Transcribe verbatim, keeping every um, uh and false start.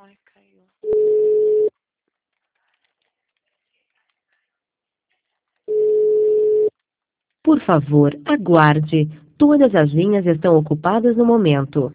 Ai, caiu. Por favor, aguarde. Todas as linhas estão ocupadas no momento.